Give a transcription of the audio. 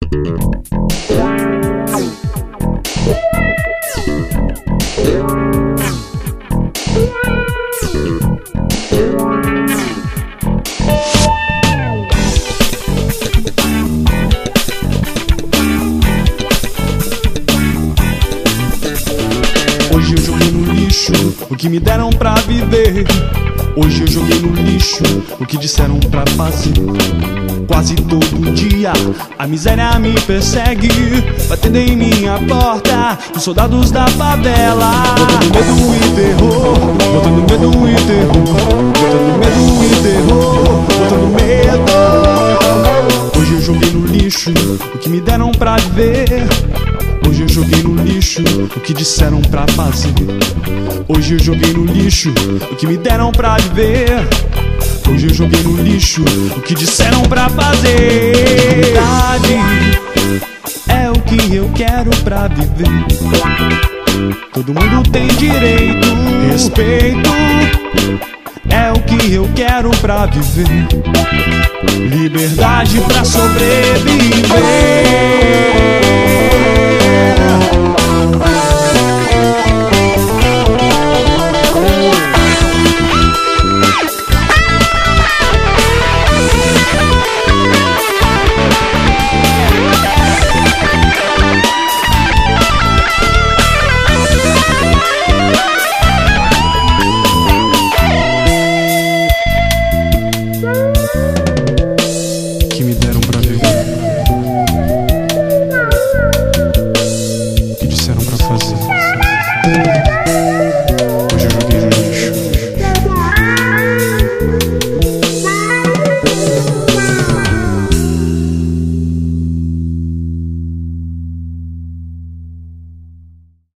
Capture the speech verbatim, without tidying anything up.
Hoje eu joguei no lixo o que me deram pra viver. Hoje eu joguei no lixo o que disseram pra fazer. Quase todo dia a miséria me persegue, batendo em minha porta os soldados da favela, botando medo e terror, botando medo e terror, botando medo e terror, botando medo. Hoje eu joguei no lixo o que me deram pra viver. Hoje eu joguei no lixo o que disseram pra fazer. Hoje eu joguei no lixo o que me deram pra viver. Hoje eu joguei no lixo o que disseram pra fazer. Liberdade é o que eu quero pra viver. Todo mundo tem direito. Respeito é o que eu quero pra viver. Liberdade pra sobreviver.